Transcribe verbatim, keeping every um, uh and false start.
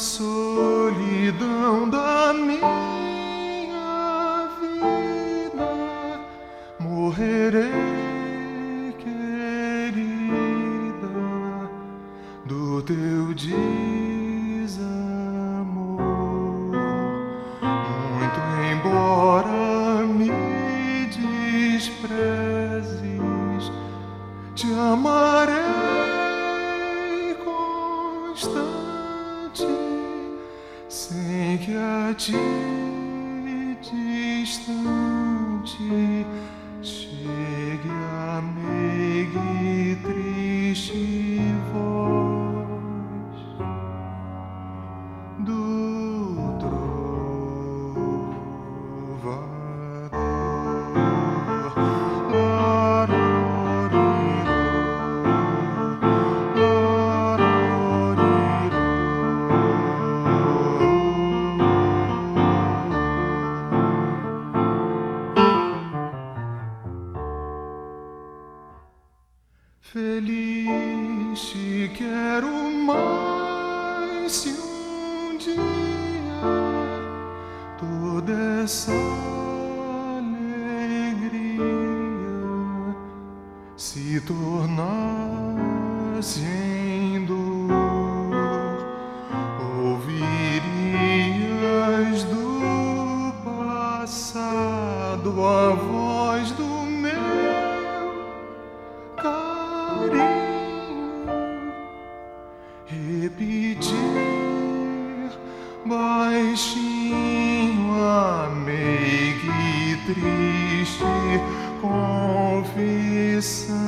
solidão da minha vida, morrerei, querida, do teu desamor. Muito embora me desprezes, te amarei constante, sem que a ti distante chegue a meiga e triste voz do trovador. Feliz te quero mais se um dia toda essa alegria se tornasse em dor. Ouvirias do passado a voz do meu repetir baixinho a meiga e triste confissão.